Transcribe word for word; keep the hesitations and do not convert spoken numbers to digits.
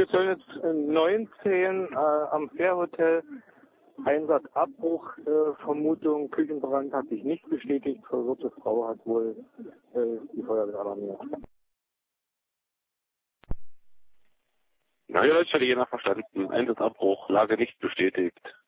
wir sollen jetzt äh, neunzehn äh, am Fährhotel. Einsatzabbruch, äh, Vermutung, Küchenbrand hat sich nicht bestätigt. Verwirrte Frau hat wohl äh, die Feuerwehr alarmiert. Na ja, ich hatte je nach verstanden. Einsatzabbruch, Lage nicht bestätigt.